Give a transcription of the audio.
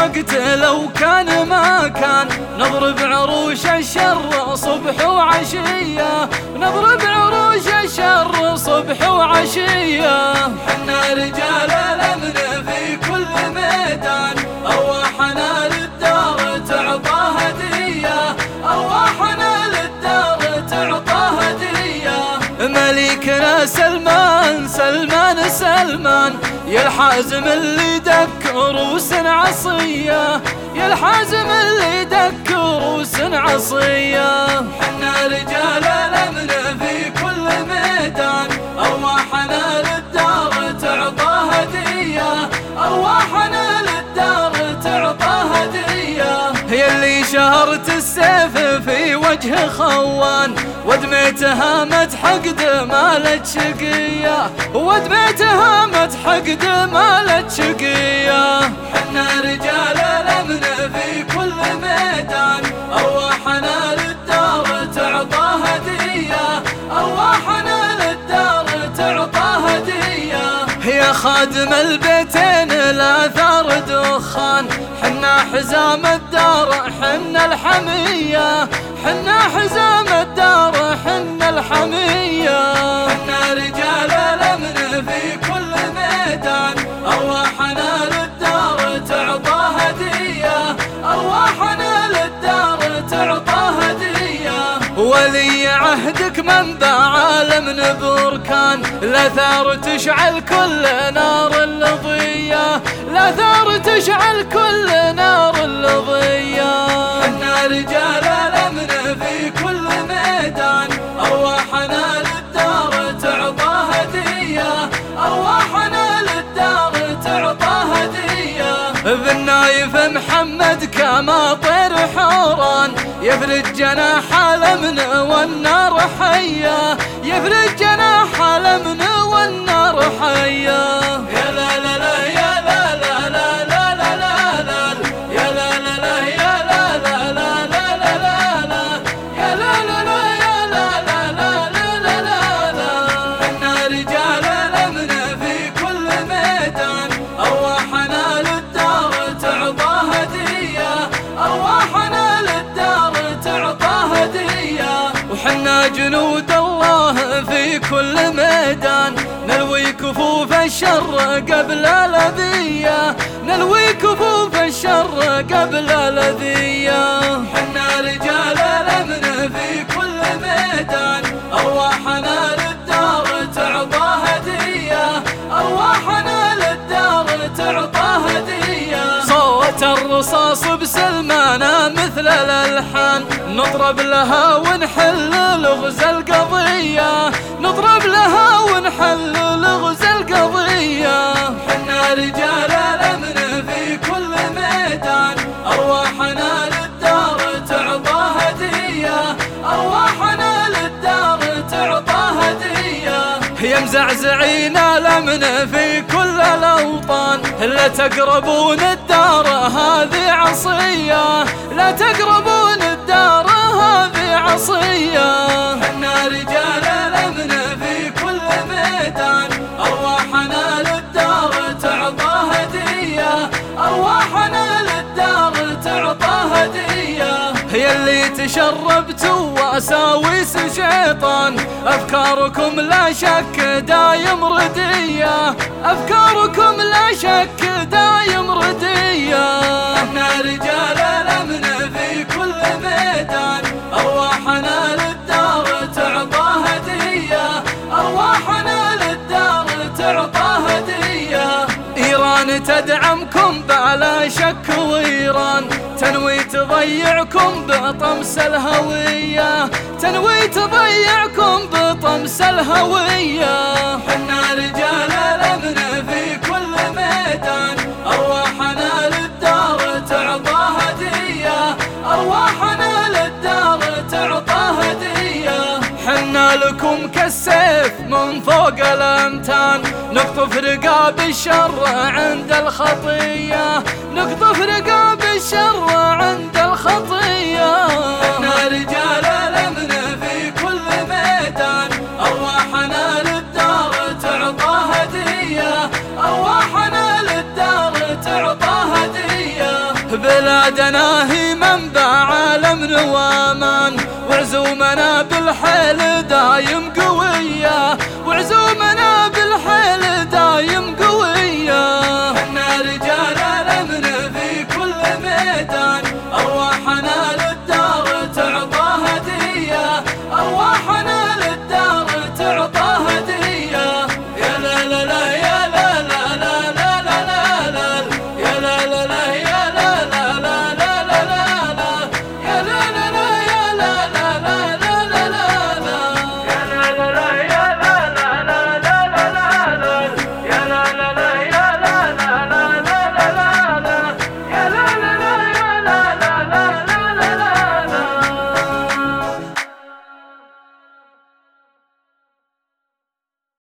نقتل وكان ما كان، نضرب عروش الشر صبح وعشية، نضرب عروش الشر صبح وعشية. حنا رجال الأمن في كل ميدان، أرواحنا للدار تعطى هدية، أرواحنا للدار تعطى هدية. مليكنا سلمان سلمان سلمان، يا الحازم اللي دك روس عصية، يا الحازم اللي دك روس عصية. حنا رجال الأمن في كل ميدان، أرواحنا للدار تعطى هدية، أرواحنا للدار تعطى هدية. هي اللي شهرت السيف في وجه خوان، ودميتها متحقد مالت شقية، ودميتها متحقد مالت شقية. حنا رجال الأمن في كل ميدان، أرواحنا للدار تعطى هدية، أرواحنا للدار تعطى هدية. هي خادم البيتين الآثار دخان، حنا حزام الدار حنا الحمية، حنا حزام الدار حنا الحمية. حنا رجال الأمن في كل ميدان، أرواحنا للدار تعطى هدية، أرواحنا للدار تعطى هدية. ولي عهدك منبع عالم بركان، الآثار تشعل كل نار اللظية، الآثار تشعل كل نار اللظية. حنا رجال الأمن في كل ميدان، أرواحنا للدار تعطى هدية، أرواحنا للدار تعطى هدية. بالنايف محمد كما طير حوران، يفرج جناح الأمن والنار حية، يفرج جناح الأمن والنار حية. يا لا لا لا يا لا لا لا لا لا لا لا، يا لا لا لا يا لا لا لا لا لا لا، يا لا لا لا يا لا لا لا لا لا لا. حنا رجال الأمن في كل ميدان، أرواحنا للدار تعطى هدية، أرواحنا للدار تعطى هدية. وحنا جنود الله في كل ميدان، نلوي كفوف الشر قبل الأذية، نلوي كفوف الشر قبل الأذية. حنا رجال الأمن في كل ميدان، أرواحنا للدار تعطى هدية، أرواحنا للدار تعطى هدية. صوت الرصاص بسلمانا مثل الألحان، نضرب لها ونحل لغز القضية، نضرب لها ونحل لغز القضية. حنا رجال الأمن في كل ميدان، أرواحنا للدار تعطى هدية، أرواحنا للدار تعطى هدية. يا مزعزعين الأمن في كل الأوطان، لا تقربون الدار هذه عصية، لا تقربون الدار هذه عصية. حنا رجال الأمن في كل ميدان، أرواحنا للدار تعطى هدية، أرواحنا للدار تعطى هدية. هي اللي تشربتوا وساويس شيطان، أفكاركم لا شك دايم ردية، أفكاركم لا شك دايم ردية. حنا رجال الأمن في كل ميدان، أرواحنا للدار تعطى هدية، أرواحنا للدار تعطى هدية. إيران تدعمكم بلا شك، وإيران تنوي تضيعكم بطمس الهوية، تنوي تضيعكم بطمس الهوية. حنا رجال الأمن في كل ميدان، أرواحنا للدار تعطى هدية، أرواحنا للدار تعطى هدية. حنا لكم كالسيف من فوق الأمتان، نقطف رقاب الشر عند الخطية، نقطف رقاب الشر عند الخطية. حنا رجال الأمن في كل ميدان، أرواحنا للدار تعطى هدية، أرواحنا للدار تعطى هدية. عزومنا هي منبع الأمن وأمان، وعزومنا بالحيل دايم